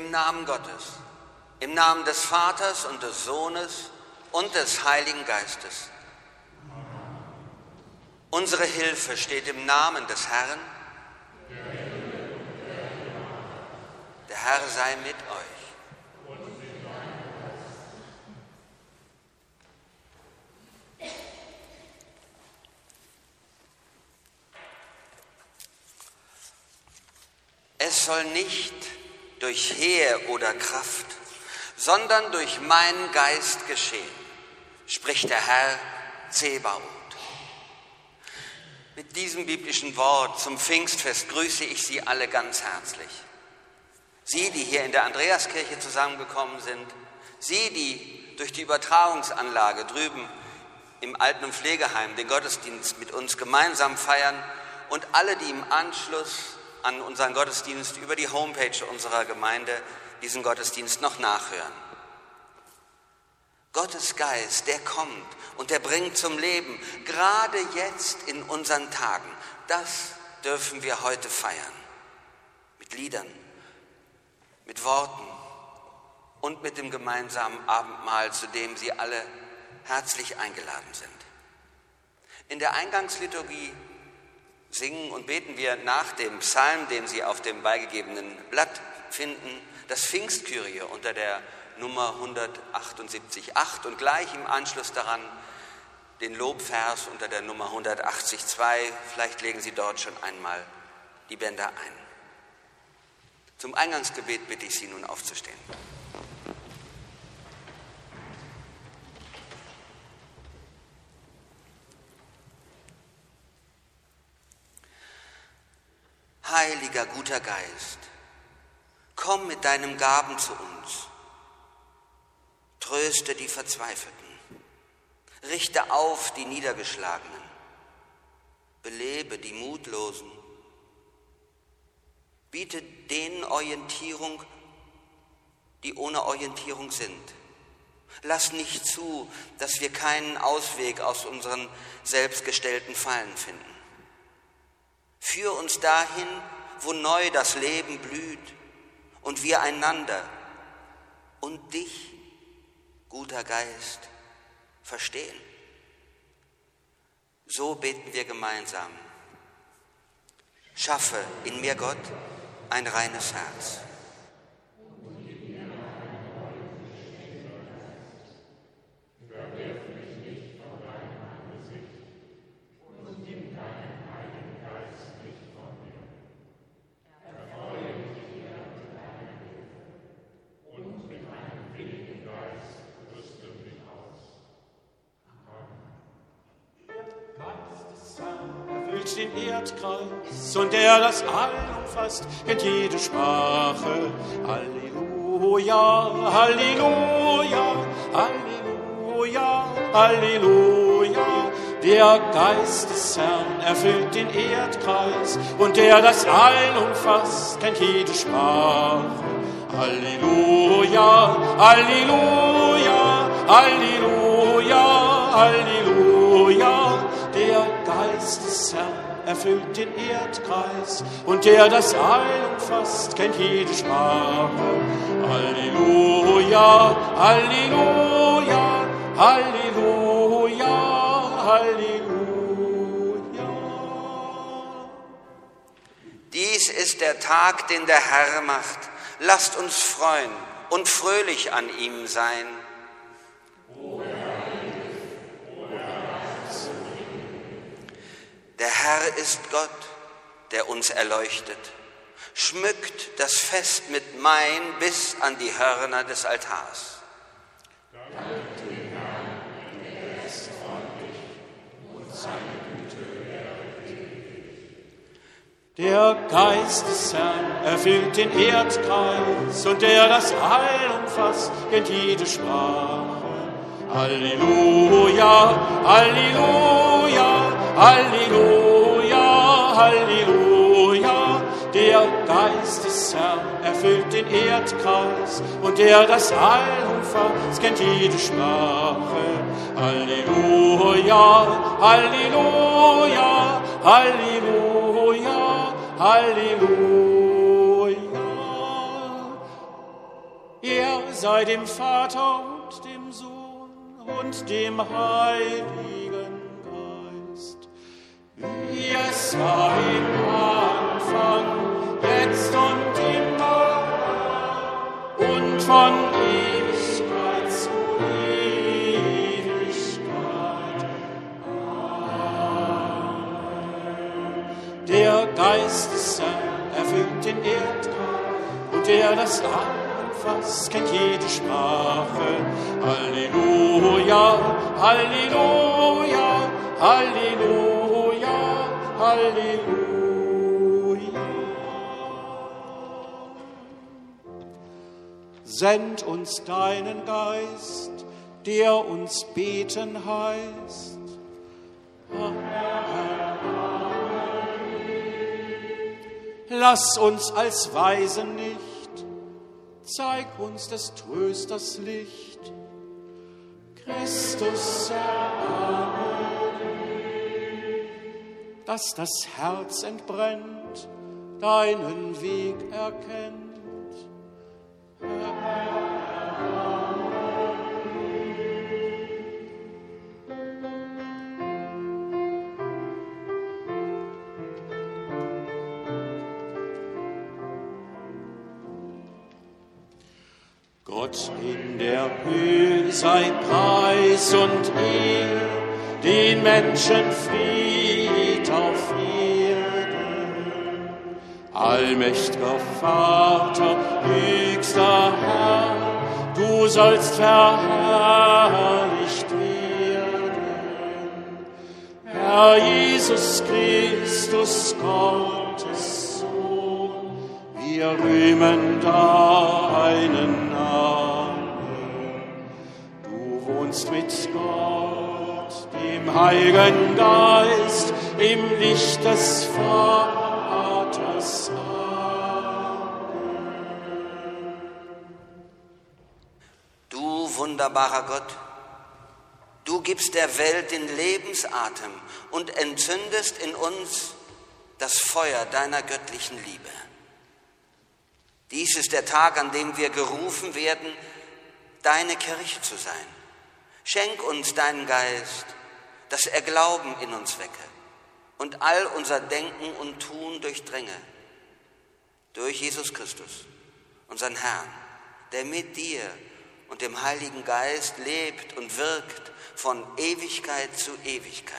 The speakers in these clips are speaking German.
Im Namen Gottes, im Namen des Vaters und des Sohnes und des Heiligen Geistes. Unsere Hilfe steht im Namen des Herrn. Der Herr sei mit euch. Es soll nicht durch Heer oder Kraft, sondern durch meinen Geist geschehen, spricht der Herr Zebaoth. Mit diesem biblischen Wort zum Pfingstfest grüße ich Sie alle ganz herzlich. Sie, die hier in der Andreaskirche zusammengekommen sind, Sie, die durch die Übertragungsanlage drüben im Alten- und Pflegeheim den Gottesdienst mit uns gemeinsam feiern und alle, die im Anschluss an unseren Gottesdienst über die Homepage unserer Gemeinde diesen Gottesdienst noch nachhören. Gottes Geist, der kommt und der bringt zum Leben, gerade jetzt in unseren Tagen. Das dürfen wir heute feiern. Mit Liedern, mit Worten und mit dem gemeinsamen Abendmahl, zu dem Sie alle herzlich eingeladen sind. In der Eingangsliturgie singen und beten wir nach dem Psalm, den Sie auf dem beigegebenen Blatt finden, das Pfingstkyrie unter der Nummer 178,8 und gleich im Anschluss daran den Lobvers unter der Nummer 180,2. Vielleicht legen Sie dort schon einmal die Bänder ein. Zum Eingangsgebet bitte ich Sie nun aufzustehen. Heiliger, guter Geist, komm mit deinen Gaben zu uns. Tröste die Verzweifelten, richte auf die Niedergeschlagenen, belebe die Mutlosen, biete denen Orientierung, die ohne Orientierung sind. Lass nicht zu, dass wir keinen Ausweg aus unseren selbstgestellten Fallen finden. Führ uns dahin, wo neu das Leben blüht und wir einander und dich, guter Geist, verstehen. So beten wir gemeinsam. Schaffe in mir, Gott, ein reines Herz. Den Erdkreis und der das All umfasst, kennt jede Sprache. Halleluja, Halleluja, Halleluja, Halleluja. Der Geist des Herrn erfüllt den Erdkreis und der das All umfasst, kennt jede Sprache. Halleluja, Halleluja, Halleluja, Halleluja. Der Geist des Herrn erfüllt den Erdkreis und der das All umfasst, kennt jede Sprache. Halleluja, Halleluja, Halleluja, Halleluja. Dies ist der Tag, den der Herr macht. Lasst uns freuen und fröhlich an ihm sein. Der Herr ist Gott, der uns erleuchtet, schmückt das Fest mit Main bis an die Hörner des Altars. Dank dem Herrn, er ist freundlich und seine Güte währet ewig. Der Geist des Herrn erfüllt den Erdkreis und der das All umfasst, kennt jede Sprache. Halleluja, Halleluja, Halleluja, Halleluja. Der Geist des Herrn erfüllt den Erdkreis und der das All umfasst, kennt jede Sprache. Halleluja, Halleluja, Halleluja, Halleluja. sei dem Vater und dem Sohn und dem Heiligen Geist, wie es war im Anfang, jetzt und immer und von Ewigkeit zu Ewigkeit. Amen. Der Geist des Herrn erfüllt den Erdkreis, und der das Abendfass kennt jede Sprache. Halleluja, Halleluja, Halleluja, Halleluja. Send uns deinen Geist, der uns beten heißt. Lass uns als Weisen nicht, zeig uns des Trösters Licht. Christus, erbarme, dass das Herz entbrennt, deinen Weg erkennt. Gott in der Höhe sei Preis und Ehre, den Menschen Fried auf Erden. Allmächtiger Vater, höchster Herr, du sollst verherrlicht werden. Herr Jesus Christus, Gottes Sohn, wir rühmen deinen Namen. Du wohnst mit Gott, dem Heiligen Geist, im Licht des Vaters. Amen. Du wunderbarer Gott, du gibst der Welt den Lebensatem und entzündest in uns das Feuer deiner göttlichen Liebe. Dies ist der Tag, an dem wir gerufen werden, deine Kirche zu sein. Schenk uns deinen Geist, dass er Glauben in uns wecke und all unser Denken und Tun durchdringe. Durch Jesus Christus, unseren Herrn, der mit dir und dem Heiligen Geist lebt und wirkt von Ewigkeit zu Ewigkeit.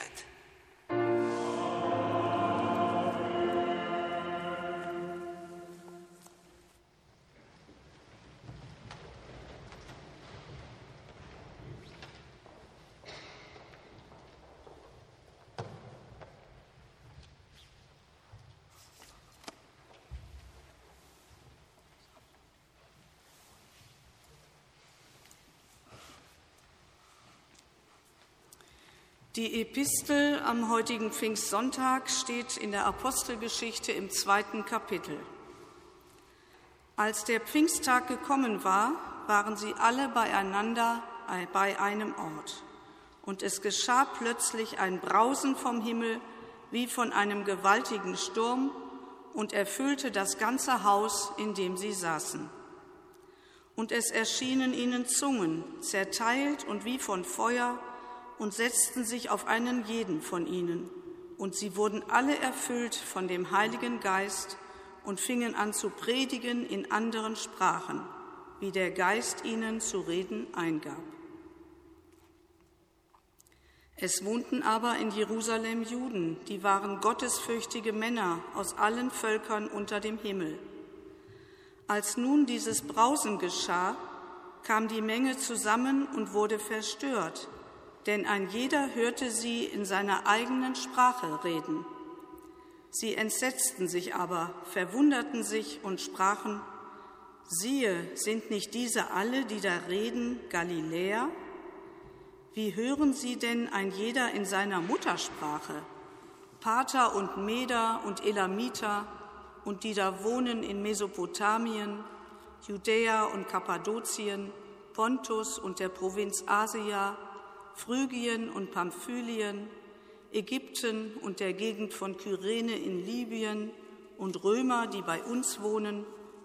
Die Epistel am heutigen Pfingstsonntag steht in der Apostelgeschichte im 2. Kapitel. Als der Pfingsttag gekommen war, waren sie alle beieinander bei einem Ort. Und es geschah plötzlich ein Brausen vom Himmel wie von einem gewaltigen Sturm und erfüllte das ganze Haus, in dem sie saßen. Und es erschienen ihnen Zungen, zerteilt und wie von Feuer, und setzten sich auf einen jeden von ihnen. Und sie wurden alle erfüllt von dem Heiligen Geist und fingen an zu predigen in anderen Sprachen, wie der Geist ihnen zu reden eingab. Es wohnten aber in Jerusalem Juden, die waren gottesfürchtige Männer aus allen Völkern unter dem Himmel. Als nun dieses Brausen geschah, kam die Menge zusammen und wurde verstört, denn ein jeder hörte sie in seiner eigenen Sprache reden. Sie entsetzten sich aber, verwunderten sich und sprachen: Siehe, sind nicht diese alle, die da reden, Galiläer? Wie hören sie denn ein jeder in seiner Muttersprache? Parther und Meder und Elamiter und die da wohnen in Mesopotamien, Judäa und Kappadokien, Pontus und der Provinz Asia, Phrygien und Pamphylien, Ägypten und der Gegend von Kyrene in Libyen und Römer, die bei uns wohnen,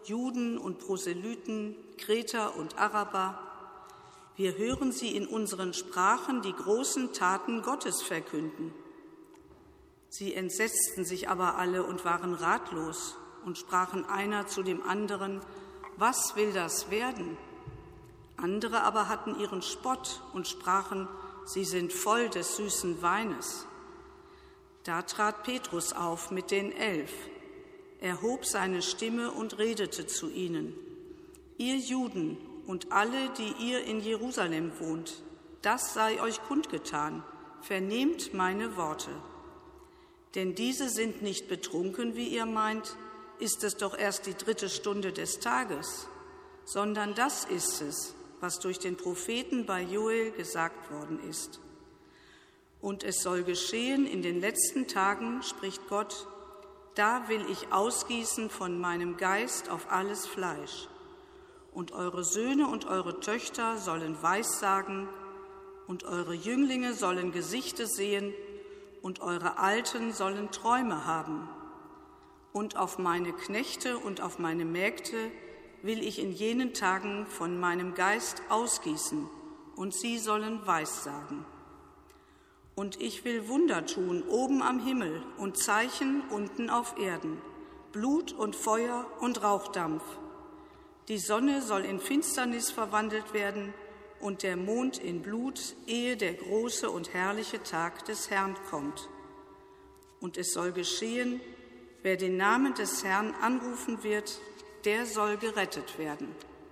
Juden und Proselyten, Kreter und Araber. Wir hören sie in unseren Sprachen die großen Taten Gottes verkünden. Sie entsetzten sich aber alle und waren ratlos und sprachen einer zu dem anderen: Was will das werden? Andere aber hatten ihren Spott und sprachen: Sie sind voll des süßen Weines. Da trat Petrus auf mit den 11. Er hob seine Stimme und redete zu ihnen: Ihr Juden und alle, die ihr in Jerusalem wohnt, das sei euch kundgetan, vernehmt meine Worte. Denn diese sind nicht betrunken, wie ihr meint, ist es doch erst die 3. Stunde des Tages, sondern das ist es, was durch den Propheten bei Joel gesagt worden ist. Und es soll geschehen in den letzten Tagen, spricht Gott, da will ich ausgießen von meinem Geist auf alles Fleisch. Und eure Söhne und eure Töchter sollen Weissagen, und eure Jünglinge sollen Gesichte sehen, und eure Alten sollen Träume haben. Und auf meine Knechte und auf meine Mägde will ich in jenen Tagen von meinem Geist ausgießen, und sie sollen Weissagen. Und ich will Wunder tun oben am Himmel und Zeichen unten auf Erden, Blut und Feuer und Rauchdampf. Die Sonne soll in Finsternis verwandelt werden und der Mond in Blut, ehe der große und herrliche Tag des Herrn kommt. Und es soll geschehen, wer den Namen des Herrn anrufen wird, der soll gerettet werden.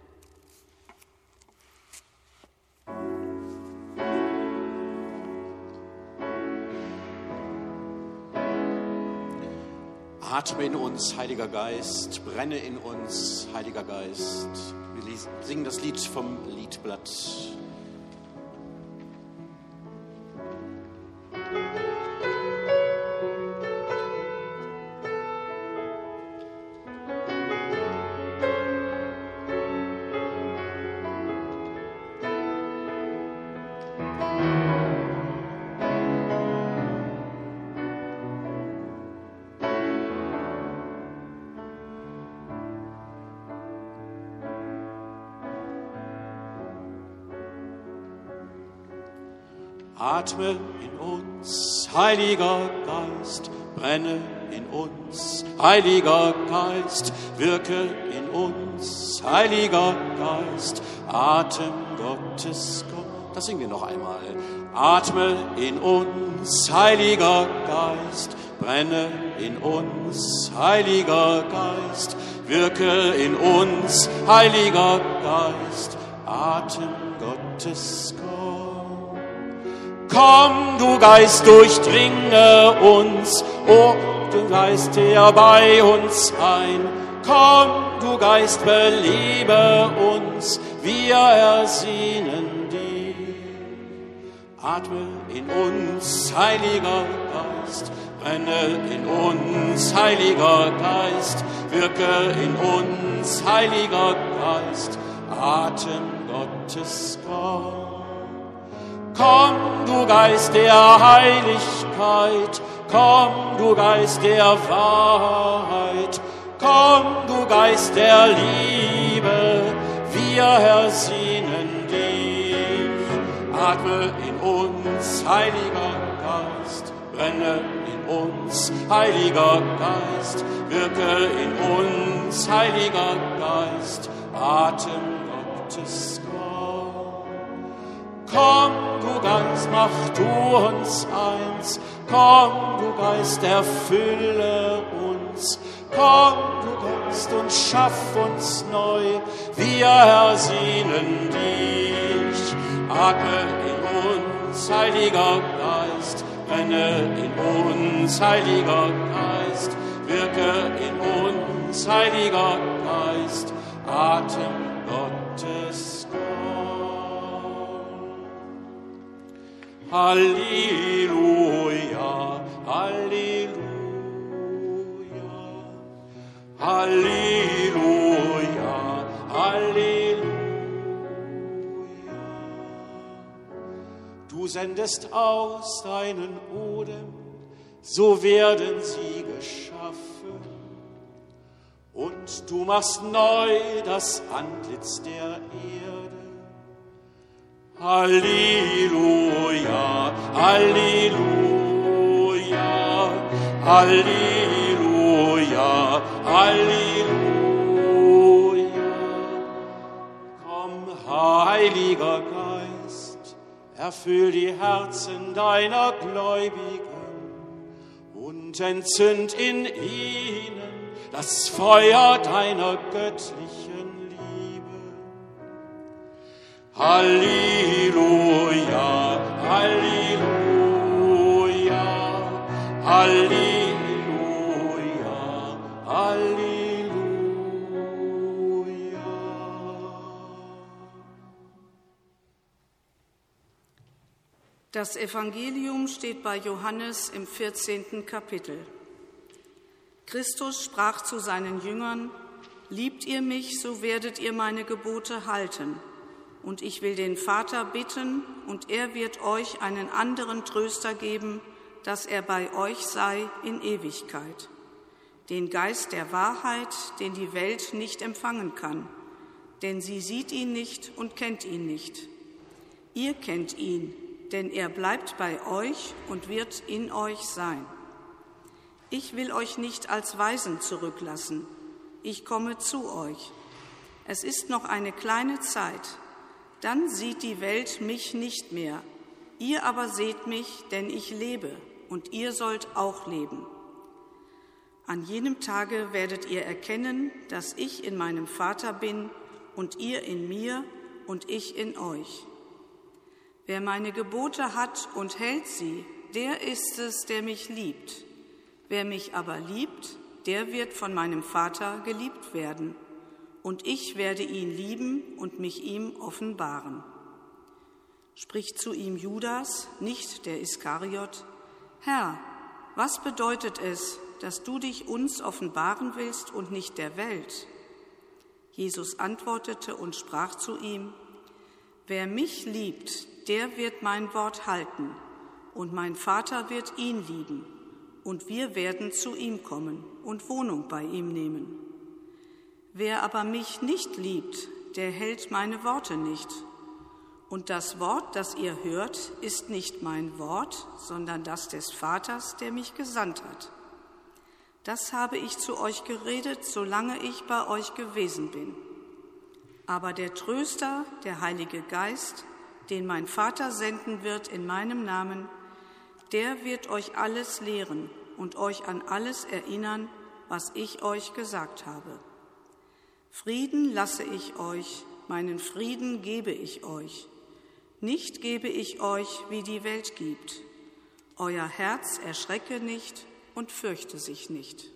Atme in uns, Heiliger Geist, brenne in uns, Heiliger Geist. Wir singen das Lied vom Liedblatt. Atme in uns, Heiliger Geist, brenne in uns, Heiliger Geist, wirke in uns, Heiliger Geist, Atem Gottes, das singen wir noch einmal. Atme in uns, Heiliger Geist, brenne in uns, Heiliger Geist, wirke in uns, Heiliger Geist, Atem Gottes, Komm, du Geist, durchdringe uns, o du Geist, der bei uns ein. Komm, du Geist, belebe uns, wir ersehnen dich. Atme in uns, Heiliger Geist, brenne in uns, Heiliger Geist, wirke in uns, Heiliger Geist, Atem Gottes Gott. Komm, du Geist der Heiligkeit, komm, du Geist der Wahrheit, komm, du Geist der Liebe, wir ersehnen dich. Atme in uns, Heiliger Geist, brenne in uns, Heiliger Geist, wirke in uns, Heiliger Geist, Atem Gottes Gott. Komm, du Geist, mach du uns eins. Komm, du Geist, erfülle uns. Komm, du Geist, und schaff uns neu. Wir ersehnen dich. Atme in uns, Heiliger Geist. Brenne in uns, Heiliger Geist. Wirke in uns, Heiliger Geist. Atem Gottes Gott. Halleluja, Halleluja, Halleluja, Halleluja. Du sendest aus deinen Odem, so werden sie geschaffen und und du machst neu das Antlitz der Erde. Halleluja, Halleluja, Halleluja, Halleluja. Komm, Heiliger Geist, erfüll die Herzen deiner Gläubigen und entzünd in ihnen das Feuer deiner göttlichen Liebe. Halleluja, Halleluja, Halleluja, Halleluja. Das Evangelium steht bei Johannes im 14. Kapitel. Christus sprach zu seinen Jüngern: Liebt ihr mich, so werdet ihr meine Gebote halten. Und ich will den Vater bitten, und er wird euch einen anderen Tröster geben, dass er bei euch sei in Ewigkeit. Den Geist der Wahrheit, den die Welt nicht empfangen kann, denn sie sieht ihn nicht und kennt ihn nicht. Ihr kennt ihn, denn er bleibt bei euch und wird in euch sein. Ich will euch nicht als Waisen zurücklassen. Ich komme zu euch. Es ist noch eine kleine Zeit. Dann sieht die Welt mich nicht mehr. Ihr aber seht mich, denn ich lebe, und ihr sollt auch leben. An jenem Tage werdet ihr erkennen, dass ich in meinem Vater bin und ihr in mir und ich in euch. Wer meine Gebote hat und hält sie, der ist es, der mich liebt. Wer mich aber liebt, der wird von meinem Vater geliebt werden, und ich werde ihn lieben und mich ihm offenbaren. Spricht zu ihm Judas, nicht der Iskariot: Herr, was bedeutet es, dass du dich uns offenbaren willst und nicht der Welt? Jesus antwortete und sprach zu ihm: Wer mich liebt, der wird mein Wort halten, und mein Vater wird ihn lieben, und wir werden zu ihm kommen und Wohnung bei ihm nehmen. Wer aber mich nicht liebt, der hält meine Worte nicht. Und das Wort, das ihr hört, ist nicht mein Wort, sondern das des Vaters, der mich gesandt hat. Das habe ich zu euch geredet, solange ich bei euch gewesen bin. Aber der Tröster, der Heilige Geist, den mein Vater senden wird in meinem Namen, der wird euch alles lehren und euch an alles erinnern, was ich euch gesagt habe. Frieden lasse ich euch, meinen Frieden gebe ich euch. Nicht gebe ich euch, wie die Welt gibt. Euer Herz erschrecke nicht und fürchte sich nicht.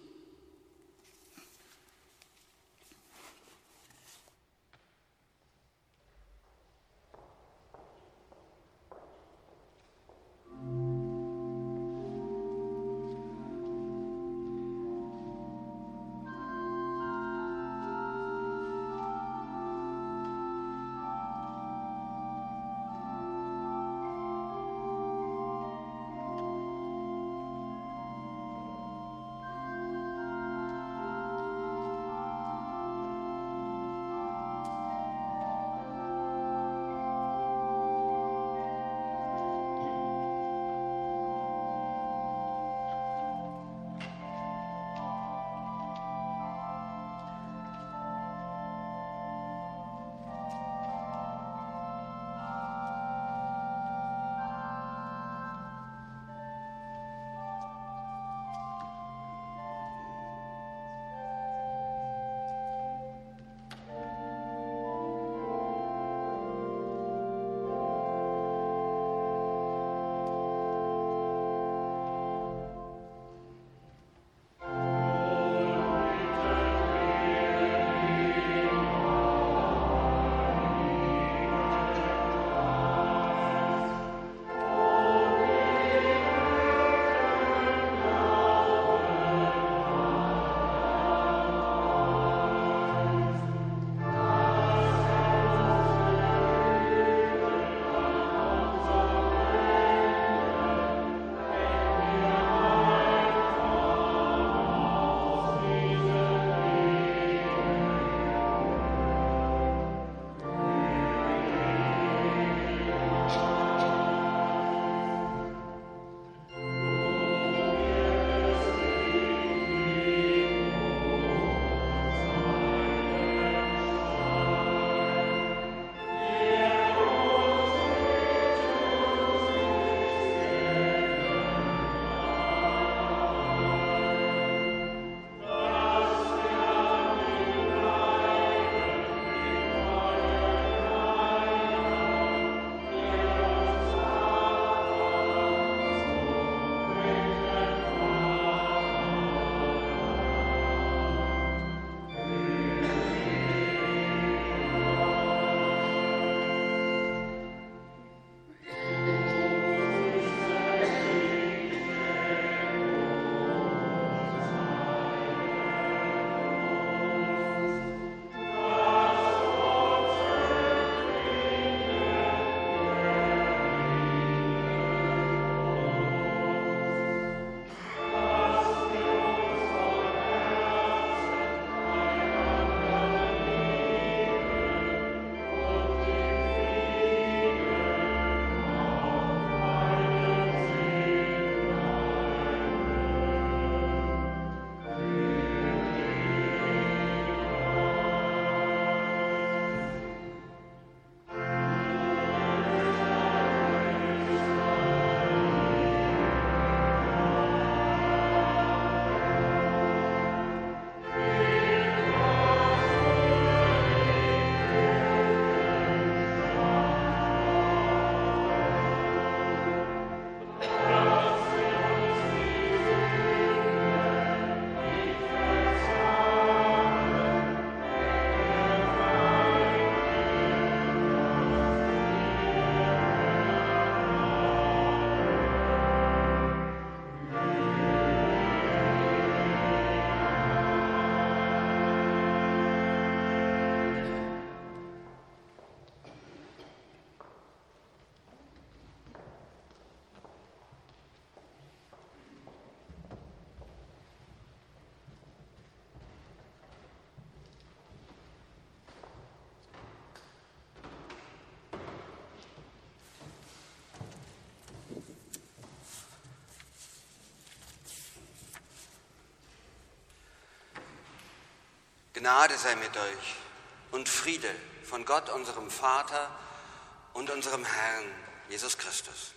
Gnade sei mit euch und Friede von Gott, unserem Vater und unserem Herrn Jesus Christus.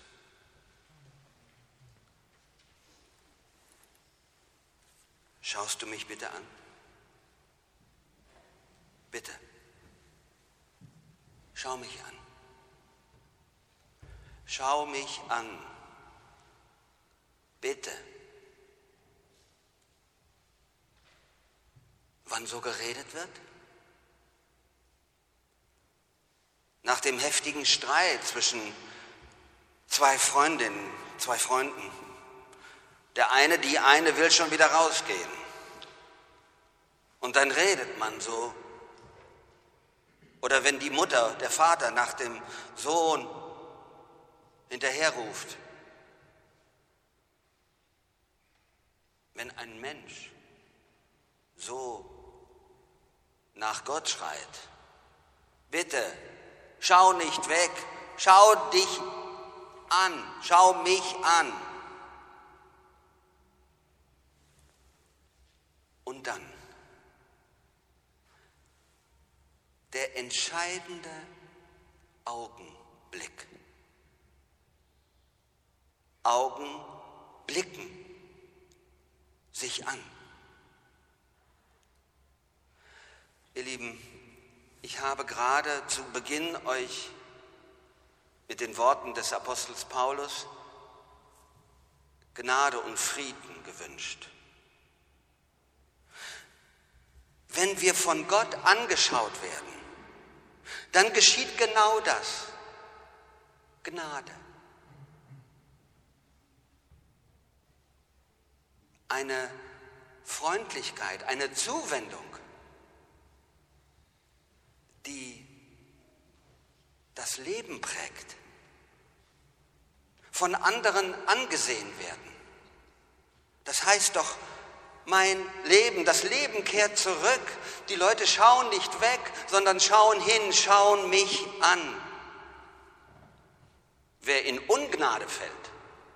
Schaust du mich bitte an? Bitte. Schau mich an. Schau mich an. Bitte. Wann so geredet wird? Nach dem heftigen Streit zwischen zwei Freunden. Die eine will schon wieder rausgehen. Und dann redet man so. Oder wenn die Mutter, der Vater nach dem Sohn hinterherruft. Wenn ein Mensch so nach Gott schreit, bitte, schau nicht weg, schau dich an, schau mich an. Und dann der entscheidende Augenblick. Augen blicken sich an. Ihr Lieben, ich habe gerade zu Beginn euch mit den Worten des Apostels Paulus Gnade und Frieden gewünscht. Wenn wir von Gott angeschaut werden, dann geschieht genau das. Gnade. Eine Freundlichkeit, eine Zuwendung, die das Leben prägt, von anderen angesehen werden. Das heißt doch, mein Leben, das Leben kehrt zurück. Die Leute schauen nicht weg, sondern schauen hin, schauen mich an. Wer in Ungnade fällt,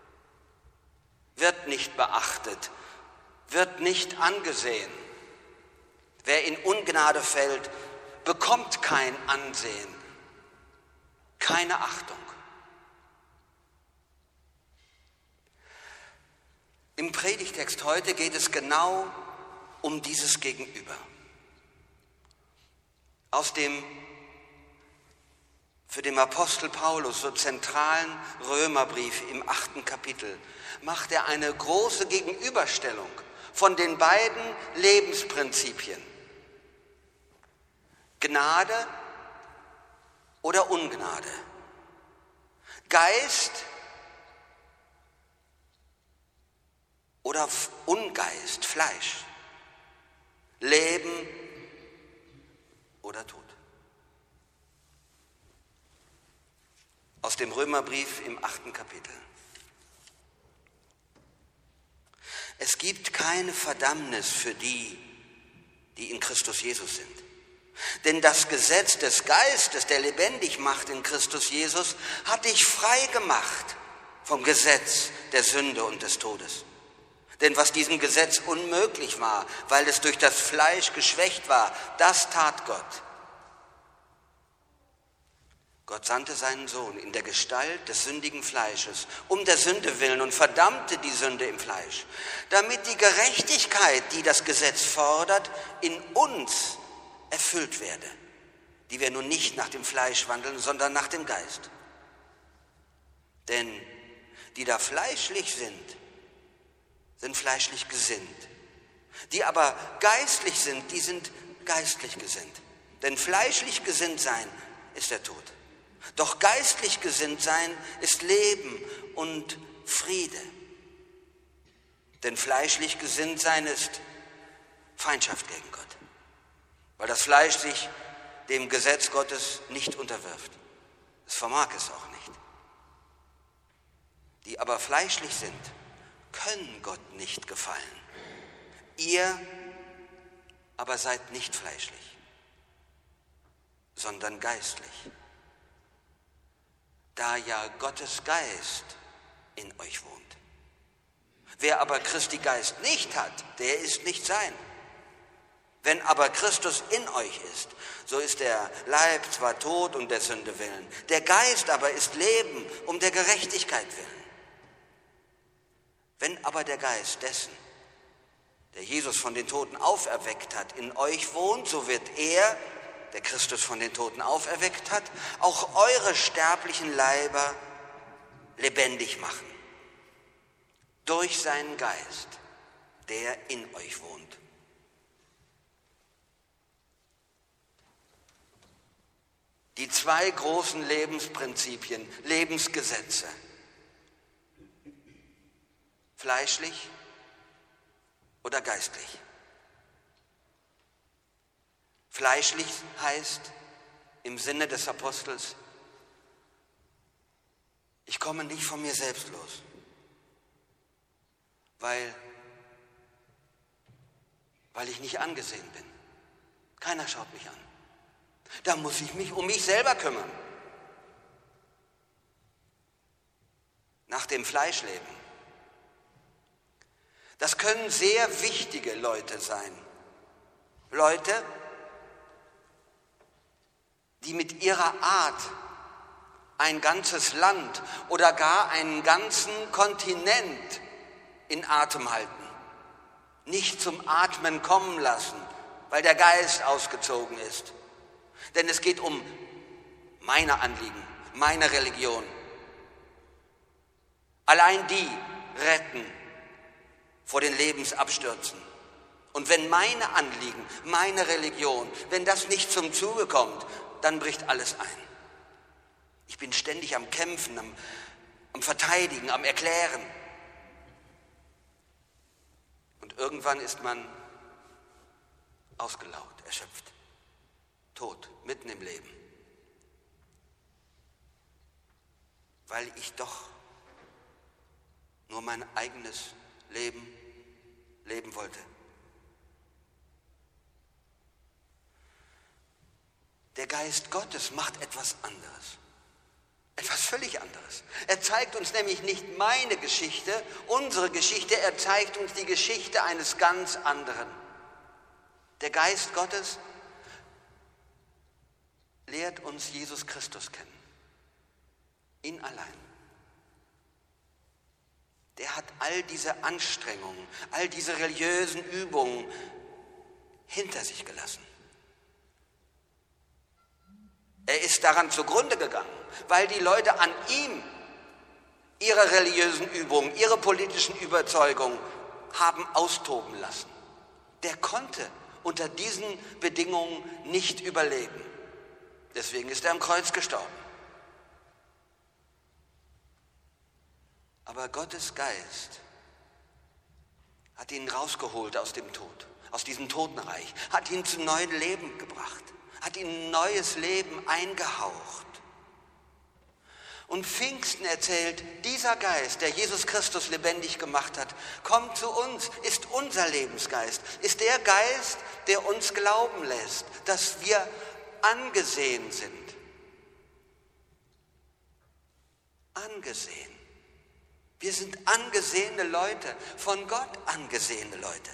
wird nicht beachtet, wird nicht angesehen. Wer in Ungnade fällt, bekommt kein Ansehen, keine Achtung. Im Predigtext heute geht es genau um dieses Gegenüber. Aus dem für den Apostel Paulus so zentralen Römerbrief im 8. Kapitel macht er eine große Gegenüberstellung von den beiden Lebensprinzipien. Gnade oder Ungnade. Geist oder Ungeist, Fleisch. Leben oder Tod. Aus dem Römerbrief im 8. Kapitel. Es gibt keine Verdammnis für die, die in Christus Jesus sind. Denn das Gesetz des Geistes, der lebendig macht in Christus Jesus, hat dich frei gemacht vom Gesetz der Sünde und des Todes. Denn was diesem Gesetz unmöglich war, weil es durch das Fleisch geschwächt war, das tat Gott. Gott sandte seinen Sohn in der Gestalt des sündigen Fleisches, um der Sünde willen, und verdammte die Sünde im Fleisch, damit die Gerechtigkeit, die das Gesetz fordert, in uns erfüllt werde, die wir nun nicht nach dem Fleisch wandeln, sondern nach dem Geist. Denn die da fleischlich sind fleischlich gesinnt. Die aber geistlich sind, die sind geistlich gesinnt. Denn fleischlich gesinnt sein ist der Tod. Doch geistlich gesinnt sein ist Leben und Friede. Denn fleischlich gesinnt sein ist Feindschaft gegen Gott. Weil das Fleisch sich dem Gesetz Gottes nicht unterwirft. Es vermag es auch nicht. Die aber fleischlich sind, können Gott nicht gefallen. Ihr aber seid nicht fleischlich, sondern geistlich. Da ja Gottes Geist in euch wohnt. Wer aber Christi Geist nicht hat, der ist nicht sein. Wenn aber Christus in euch ist, so ist der Leib zwar tot um der Sünde willen, der Geist aber ist Leben um der Gerechtigkeit willen. Wenn aber der Geist dessen, der Jesus von den Toten auferweckt hat, in euch wohnt, so wird er, der Christus von den Toten auferweckt hat, auch eure sterblichen Leiber lebendig machen. Durch seinen Geist, der in euch wohnt. Die zwei großen Lebensprinzipien, Lebensgesetze. Fleischlich oder geistlich. Fleischlich heißt im Sinne des Apostels, ich komme nicht von mir selbst los, weil ich nicht angesehen bin. Keiner schaut mich an. Da muss ich mich um mich selber kümmern. Nach dem Fleischleben. Das können sehr wichtige Leute sein. Leute, die mit ihrer Art ein ganzes Land oder gar einen ganzen Kontinent in Atem halten. Nicht zum Atmen kommen lassen, weil der Geist ausgezogen ist. Denn es geht um meine Anliegen, meine Religion. Allein die retten vor den Lebensabstürzen. Und wenn meine Anliegen, meine Religion, wenn das nicht zum Zuge kommt, dann bricht alles ein. Ich bin ständig am Kämpfen, am Verteidigen, am Erklären. Und irgendwann ist man ausgelaugt, erschöpft, tot, mitten im Leben. Weil ich doch nur mein eigenes Leben leben wollte. Der Geist Gottes macht etwas anderes. Etwas völlig anderes. Er zeigt uns nämlich nicht meine Geschichte, unsere Geschichte, er zeigt uns die Geschichte eines ganz anderen. Der Geist Gottes lehrt uns Jesus Christus kennen. Ihn allein. Der hat all diese Anstrengungen, all diese religiösen Übungen hinter sich gelassen. Er ist daran zugrunde gegangen, weil die Leute an ihm ihre religiösen Übungen, ihre politischen Überzeugungen haben austoben lassen. Der konnte unter diesen Bedingungen nicht überleben. Deswegen ist er am Kreuz gestorben. Aber Gottes Geist hat ihn rausgeholt aus dem Tod, aus diesem Totenreich, hat ihn zu neuem Leben gebracht, hat ihm ein neues Leben eingehaucht. Und Pfingsten erzählt, dieser Geist, der Jesus Christus lebendig gemacht hat, kommt zu uns, ist unser Lebensgeist, ist der Geist, der uns glauben lässt, dass wir angesehen sind. Angesehen. Wir sind angesehene Leute, von Gott angesehene Leute.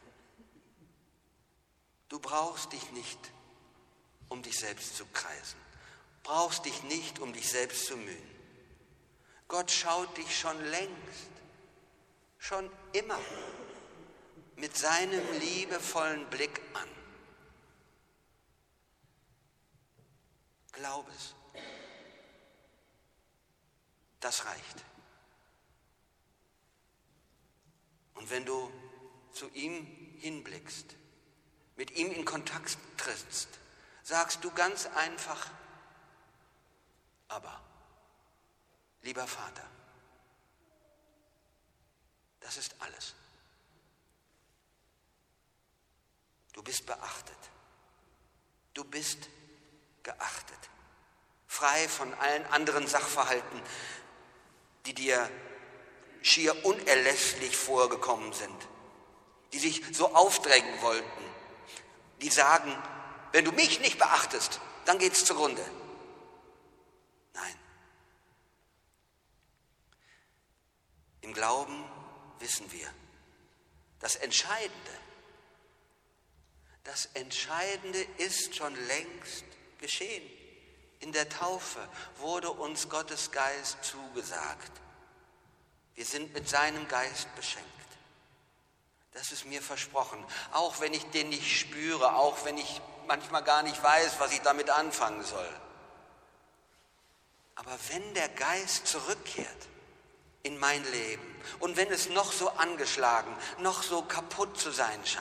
Du brauchst dich nicht um dich selbst zu kreisen. Brauchst dich nicht um dich selbst zu mühen. Gott schaut dich schon längst, schon immer mit seinem liebevollen Blick an. Glaub es. Das reicht. Und wenn du zu ihm hinblickst, mit ihm in Kontakt trittst, sagst du ganz einfach, aber, lieber Vater, das ist alles. Du bist beachtet. Du bist geachtet. Frei von allen anderen Sachverhalten, die dir schier unerlässlich vorgekommen sind, die sich so aufdrängen wollten, die sagen, wenn du mich nicht beachtest, dann geht's zugrunde. Nein. Im Glauben wissen wir, das Entscheidende Das Entscheidende ist schon längst geschehen. In der Taufe wurde uns Gottes Geist zugesagt. Wir sind mit seinem Geist beschenkt. Das ist mir versprochen, auch wenn ich den nicht spüre, auch wenn ich manchmal gar nicht weiß, was ich damit anfangen soll. Aber wenn der Geist zurückkehrt in mein Leben und wenn es noch so angeschlagen, noch so kaputt zu sein scheint,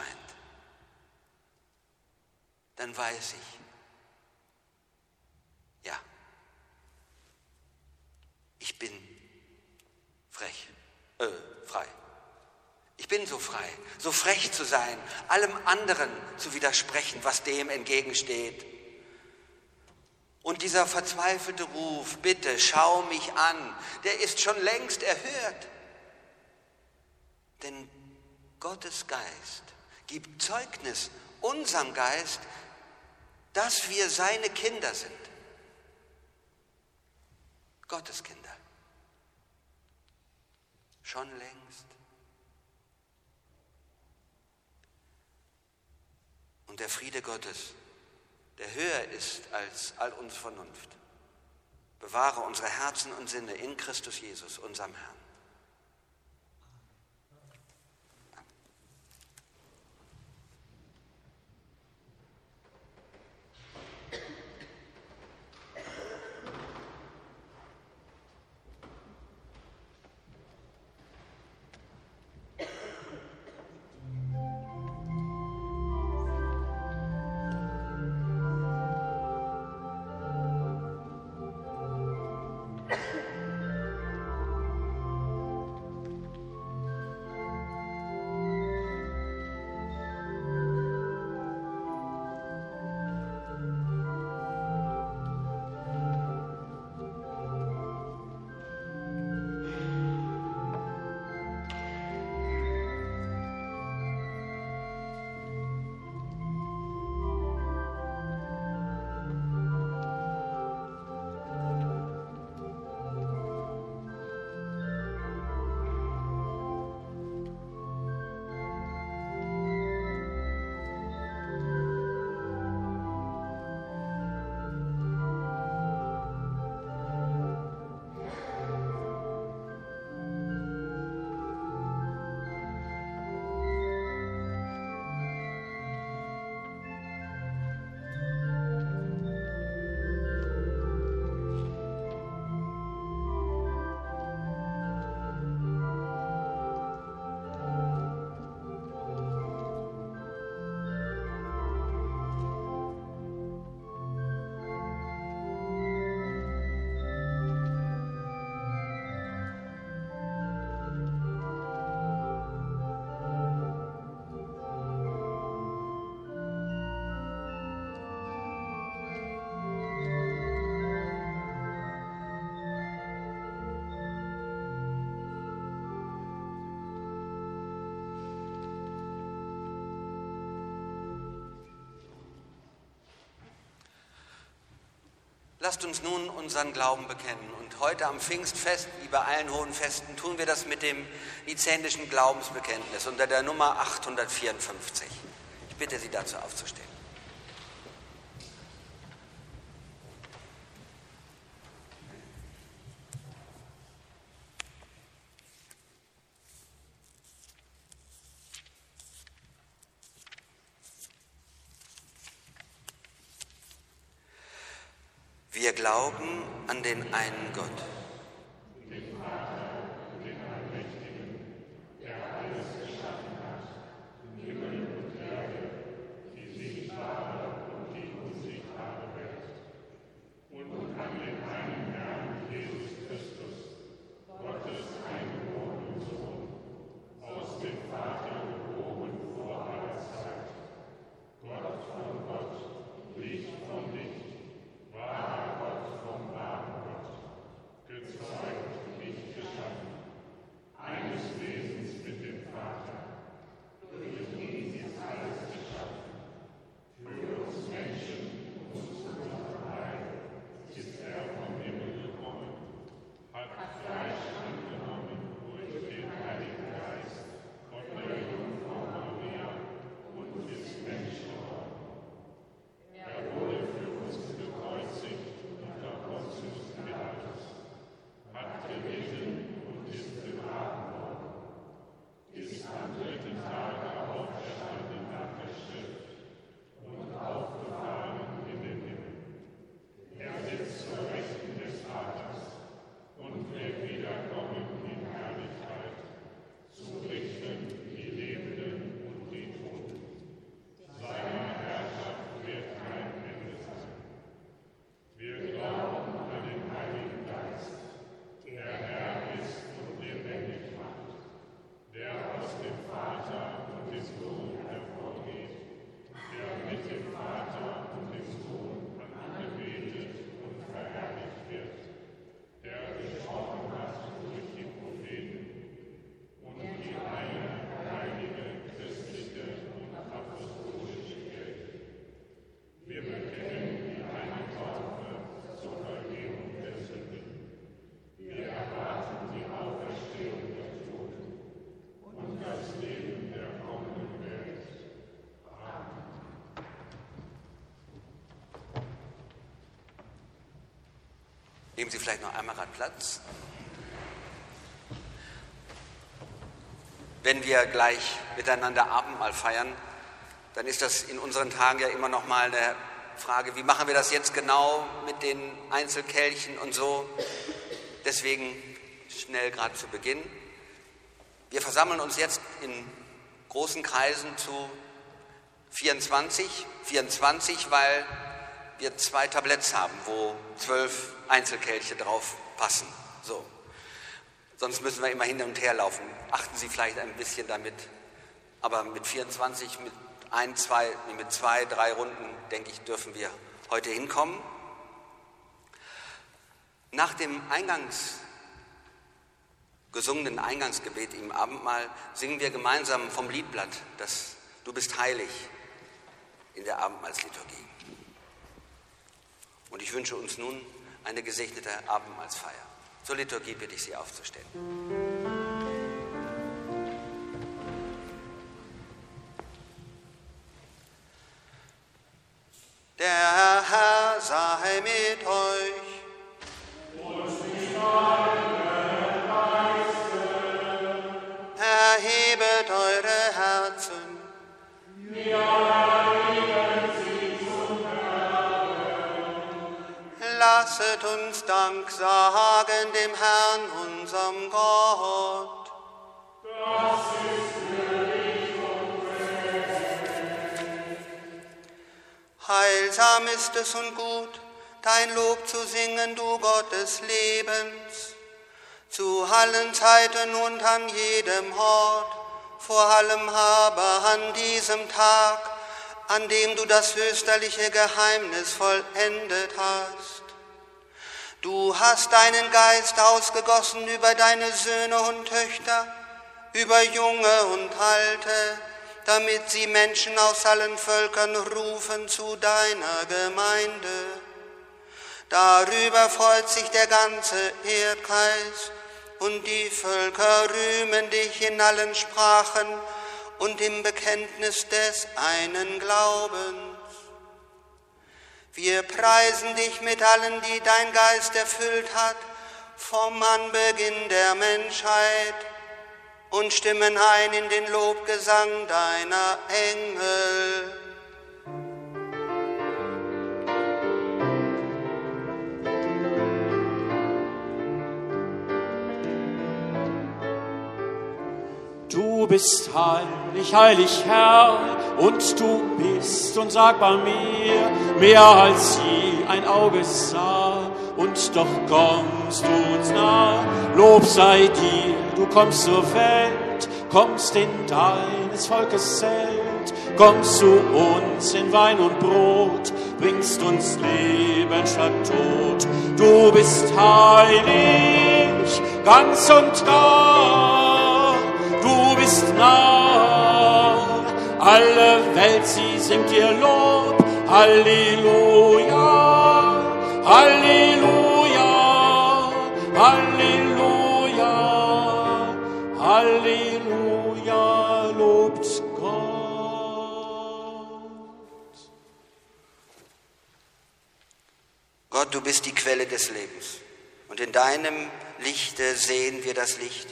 dann weiß ich, ja, ich bin frei. Ich bin so frei, so frech zu sein, allem anderen zu widersprechen, was dem entgegensteht. Und dieser verzweifelte Ruf, bitte schau mich an, der ist schon längst erhört. Denn Gottes Geist gibt Zeugnis unserem Geist, dass wir seine Kinder sind. Gottes Kinder. Schon längst. Und der Friede Gottes, der höher ist als all unsere Vernunft, bewahre unsere Herzen und Sinne in Christus Jesus, unserem Herrn. Lasst uns nun unseren Glauben bekennen. Und heute am Pfingstfest, wie bei allen hohen Festen, tun wir das mit dem nizänischen Glaubensbekenntnis unter der Nummer 854. Ich bitte Sie dazu aufzustehen. Wir glauben an den einen Gott, den Vater, den Allmächtigen, der alles geschaffen hat, Himmel und Erde, die sichtbare und die unsichtbare Welt, und an den einen Herrn Jesus Christus, Gottes eingeborenen Sohn, aus dem Vater geboren vor aller Zeit, Gott von Gott, Licht von Licht, wahrer Gott vom wahren Gott, Nehmen Sie vielleicht noch einmal gerade Platz. Wenn wir gleich miteinander Abendmahl feiern, dann ist das in unseren Tagen ja immer noch mal eine Frage, wie machen wir das jetzt genau mit den Einzelkelchen und so. Deswegen schnell gerade zu Beginn. Wir versammeln uns jetzt in großen Kreisen zu 24, weil wir 2 Tabletts haben, wo 12 Einzelkelche drauf passen. So. Sonst müssen wir immer hin und her laufen. Achten Sie vielleicht ein bisschen damit. Aber mit 24, mit 2, 3 Runden, denke ich, dürfen wir heute hinkommen. Nach dem gesungenen Eingangsgebet im Abendmahl singen wir gemeinsam vom Liedblatt, das Du bist heilig in der Abendmahlsliturgie. Und ich wünsche uns nun eine gesegnete Abendmahlsfeier. Zur Liturgie bitte ich Sie aufzustehen. Der Herr sei mit euch. Und mit deinem Geiste. Erhebet eure Herzen. Wir erheben sie zum Herrn. Lasset uns Dank sagen dem Herrn, unserem Gott. Das ist würdig und gerecht. Heilsam ist es und gut, dein Lob zu singen, du Gott des Lebens, zu allen Zeiten und an jedem Ort, vor allem aber an diesem Tag, an dem du das österliche Geheimnis vollendet hast. Du hast deinen Geist ausgegossen über deine Söhne und Töchter, über Junge und Alte, damit sie Menschen aus allen Völkern rufen zu deiner Gemeinde. Darüber freut sich der ganze Erdkreis, und die Völker rühmen dich in allen Sprachen und im Bekenntnis des einen Glaubens. Wir preisen dich mit allen, die dein Geist erfüllt hat, vom Anbeginn der Menschheit, und stimmen ein in den Lobgesang deiner Engel. Du bist heilig, heilig Herr, und du bist unsagbar mehr als je ein Auge sah, und doch kommst du uns nah. Lob sei dir, du kommst zur Welt, kommst in deines Volkes Zelt, kommst zu uns in Wein und Brot, bringst uns Leben statt Tod. Du bist heilig, ganz und gar, du bist nah, alle Welt, sie singt dir Lob, Halleluja, Halleluja, Halleluja, Halleluja, lobt Gott. Gott, du bist die Quelle des Lebens, und in deinem Lichte sehen wir das Licht.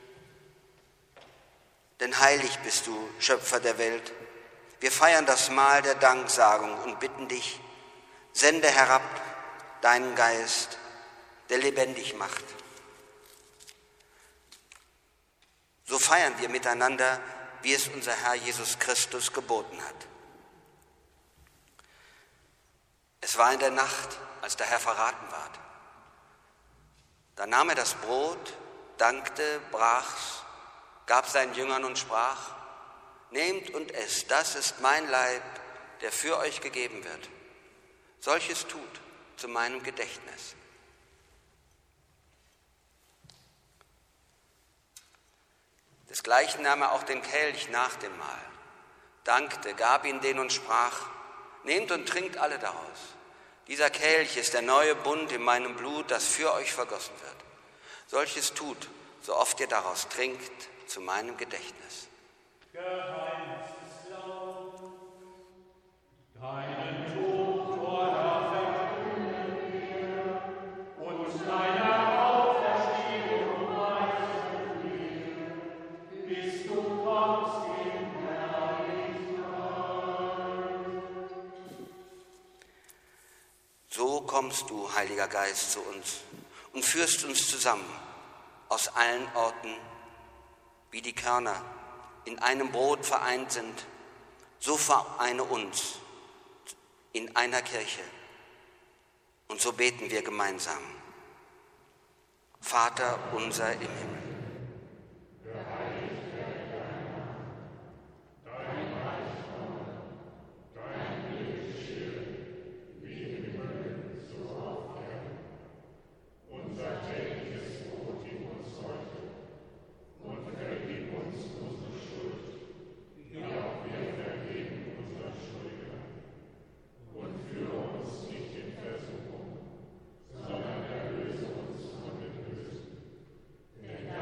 Denn heilig bist du, Schöpfer der Welt. Wir feiern das Mahl der Danksagung und bitten dich, sende herab deinen Geist, der lebendig macht. So feiern wir miteinander, wie es unser Herr Jesus Christus geboten hat. Es war in der Nacht, als der Herr verraten ward. Da nahm er das Brot, dankte, brach's, gab seinen Jüngern und sprach: Nehmt und esst, das ist mein Leib, der für euch gegeben wird. Solches tut zu meinem Gedächtnis. Desgleichen nahm er auch den Kelch nach dem Mahl, dankte, gab ihn denen und sprach: Nehmt und trinkt alle daraus. Dieser Kelch ist der neue Bund in meinem Blut, das für euch vergossen wird. Solches tut, so oft ihr daraus trinkt, zu meinem Gedächtnis. Geheimnis des Glaubens, deinen Tod erwecken wir und kommst du, Heiliger Geist, zu uns und führst uns zusammen aus allen Orten, wie die Körner in einem Brot vereint sind, so vereine uns in einer Kirche. Und so beten wir gemeinsam. Vater unser im Himmel. Denn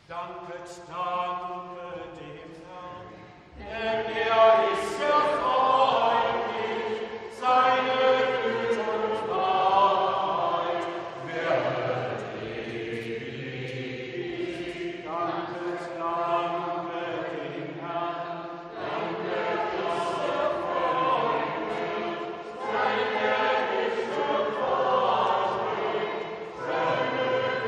Danket dem Herrn, denn er ist sehr freundlich, seine Güte und Wahrheit werden ewig. Danket dem Herrn, denn er ist sehr freundlich, seine Güte und Wahrheit werden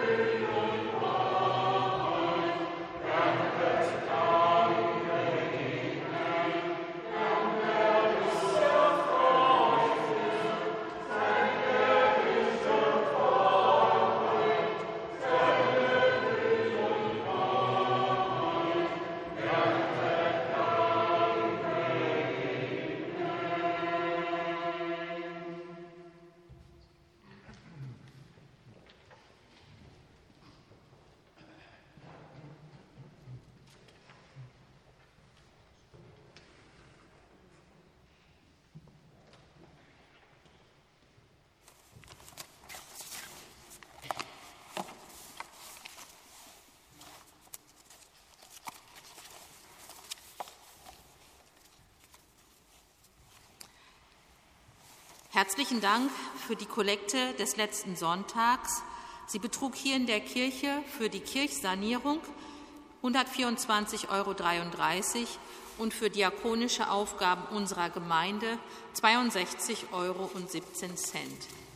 Herzlichen Dank für die Kollekte des letzten Sonntags. Sie betrug hier in der Kirche für die Kirchsanierung 124,33 € und für diakonische Aufgaben unserer Gemeinde 62,17 €.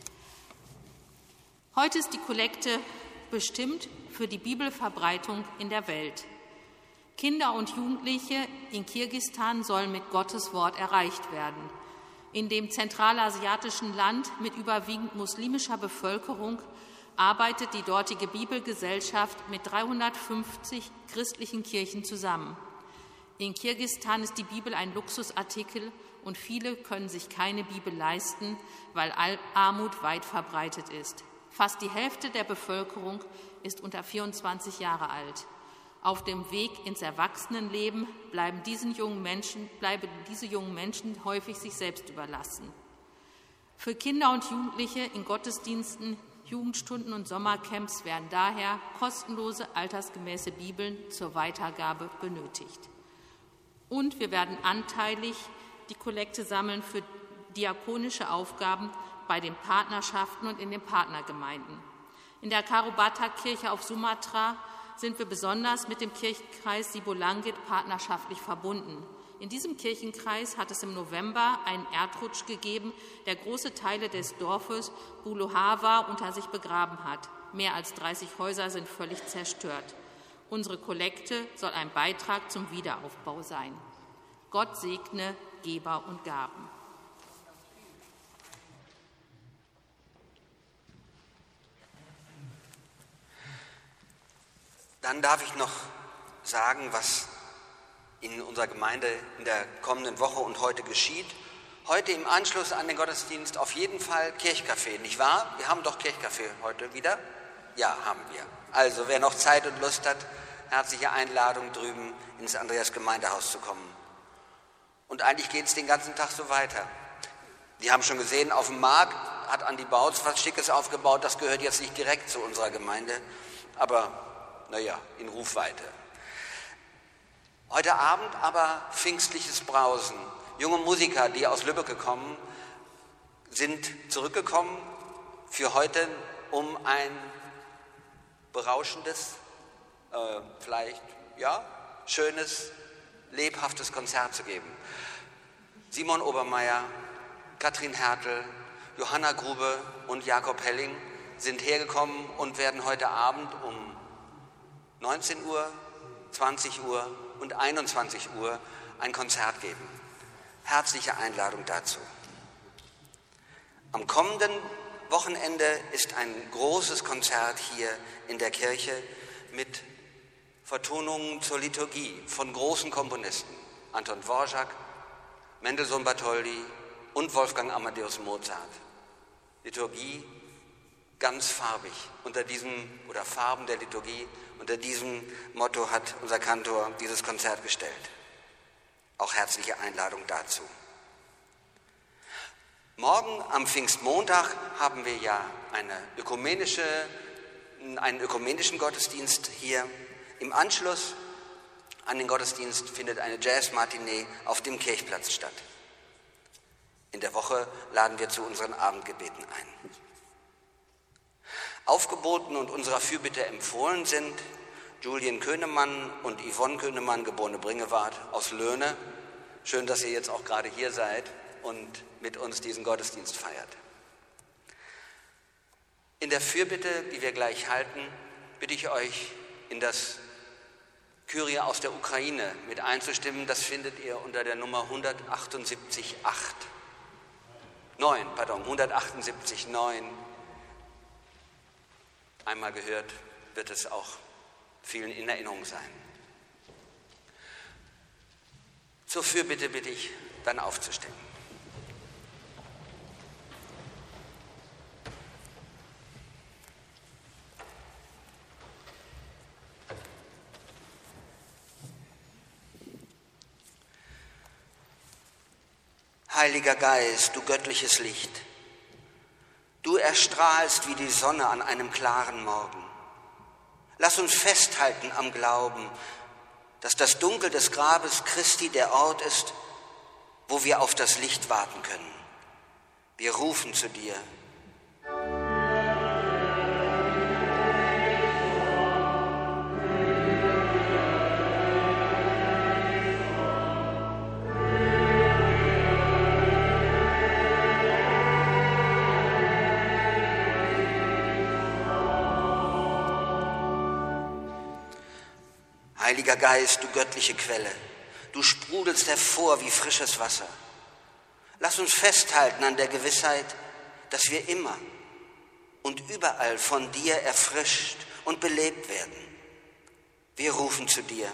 Heute ist die Kollekte bestimmt für die Bibelverbreitung in der Welt. Kinder und Jugendliche in Kirgisistan sollen mit Gottes Wort erreicht werden. In dem zentralasiatischen Land mit überwiegend muslimischer Bevölkerung arbeitet die dortige Bibelgesellschaft mit 350 christlichen Kirchen zusammen. In Kirgisistan ist die Bibel ein Luxusartikel und viele können sich keine Bibel leisten, weil Armut weit verbreitet ist. Fast die Hälfte der Bevölkerung ist unter 24 Jahre alt. Auf dem Weg ins Erwachsenenleben bleiben diese jungen Menschen häufig sich selbst überlassen. Für Kinder und Jugendliche in Gottesdiensten, Jugendstunden und Sommercamps werden daher kostenlose, altersgemäße Bibeln zur Weitergabe benötigt. Und wir werden anteilig die Kollekte sammeln für diakonische Aufgaben bei den Partnerschaften und in den Partnergemeinden. In der Karubata-Kirche auf Sumatra sind wir besonders mit dem Kirchenkreis Sibolangit partnerschaftlich verbunden. In diesem Kirchenkreis hat es im November einen Erdrutsch gegeben, der große Teile des Dorfes Buluhawa unter sich begraben hat. Mehr als 30 Häuser sind völlig zerstört. Unsere Kollekte soll ein Beitrag zum Wiederaufbau sein. Gott segne Geber und Gaben. Dann darf ich noch sagen, was in unserer Gemeinde in der kommenden Woche und heute geschieht. Heute im Anschluss an den Gottesdienst auf jeden Fall Kirchcafé, nicht wahr? Wir haben doch Kirchcafé heute wieder? Ja, haben wir. Also wer noch Zeit und Lust hat, herzliche Einladung drüben ins Andreas Gemeindehaus zu kommen. Und eigentlich geht es den ganzen Tag so weiter. Sie haben schon gesehen, auf dem Markt hat Andi Bautz was Schickes aufgebaut. Das gehört jetzt nicht direkt zu unserer Gemeinde, aber in Rufweite. Heute Abend aber pfingstliches Brausen. Junge Musiker, die aus Lübeck kommen, sind zurückgekommen für heute, um ein berauschendes, schönes, lebhaftes Konzert zu geben. Simon Obermeier, Katrin Hertel, Johanna Grube und Jakob Helling sind hergekommen und werden heute Abend um 19 Uhr, 20 Uhr und 21 Uhr ein Konzert geben. Herzliche Einladung dazu. Am kommenden Wochenende ist ein großes Konzert hier in der Kirche mit Vertonungen zur Liturgie von großen Komponisten. Anton Dvorak, Mendelssohn Bartholdy und Wolfgang Amadeus Mozart. Liturgie ganz farbig, Farben der Liturgie. Unter diesem Motto hat unser Kantor dieses Konzert gestellt. Auch herzliche Einladung dazu. Morgen am Pfingstmontag haben wir ja einen ökumenischen Gottesdienst hier Im Anschluss an den Gottesdienst findet eine Jazz-Matinee auf dem Kirchplatz statt. In der Woche laden wir zu unseren Abendgebeten ein. Aufgeboten und unserer Fürbitte empfohlen sind Julien Könemann und Yvonne Könemann, geborene Bringewart aus Löhne. Schön, dass ihr jetzt auch gerade hier seid und mit uns diesen Gottesdienst feiert. In der Fürbitte, die wir gleich halten, bitte ich euch, in das Kyrie aus der Ukraine mit einzustimmen. Das findet ihr unter der Nummer 178,9. 178,9. Einmal gehört, wird es auch vielen in Erinnerung sein. Zur Fürbitte bitte ich, dann aufzustehen. Heiliger Geist, du göttliches Licht, du erstrahlst wie die Sonne an einem klaren Morgen. Lass uns festhalten am Glauben, dass das Dunkel des Grabes Christi der Ort ist, wo wir auf das Licht warten können. Wir rufen zu dir. Heiliger Geist, du göttliche Quelle, du sprudelst hervor wie frisches Wasser. Lass uns festhalten an der Gewissheit, dass wir immer und überall von dir erfrischt und belebt werden. Wir rufen zu dir.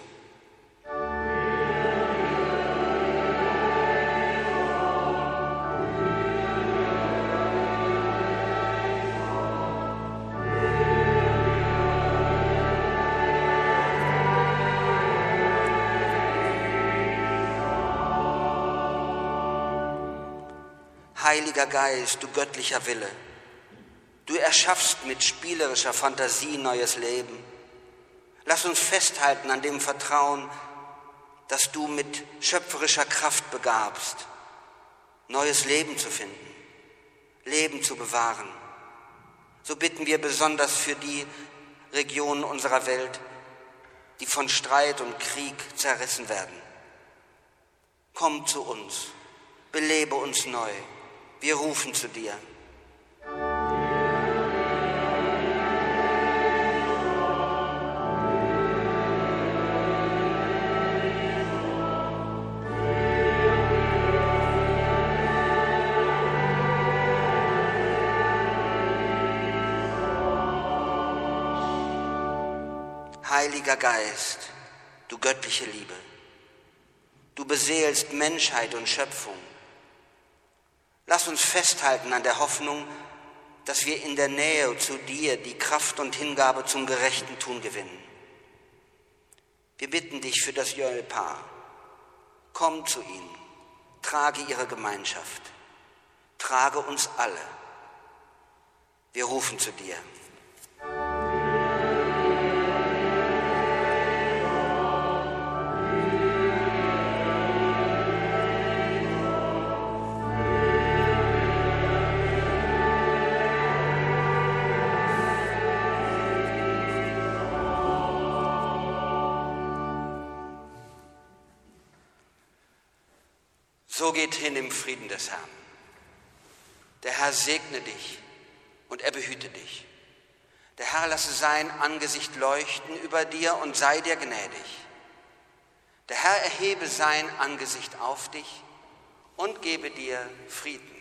Heiliger Geist, du göttlicher Wille, du erschaffst mit spielerischer Fantasie neues Leben. Lass uns festhalten an dem Vertrauen, das du mit schöpferischer Kraft begabst, neues Leben zu finden, Leben zu bewahren. So bitten wir besonders für die Regionen unserer Welt, die von Streit und Krieg zerrissen werden. Komm zu uns, belebe uns neu. Wir rufen zu dir. Heiliger Geist, du göttliche Liebe, du beseelst Menschheit und Schöpfung. Lass uns festhalten an der Hoffnung, dass wir in der Nähe zu dir die Kraft und Hingabe zum gerechten Tun gewinnen. Wir bitten dich für das junge Paar. Komm zu ihnen, trage ihre Gemeinschaft, trage uns alle. Wir rufen zu dir. So geht hin im Frieden des Herrn. Der Herr segne dich und er behüte dich. Der Herr lasse sein Angesicht leuchten über dir und sei dir gnädig. Der Herr erhebe sein Angesicht auf dich und gebe dir Frieden.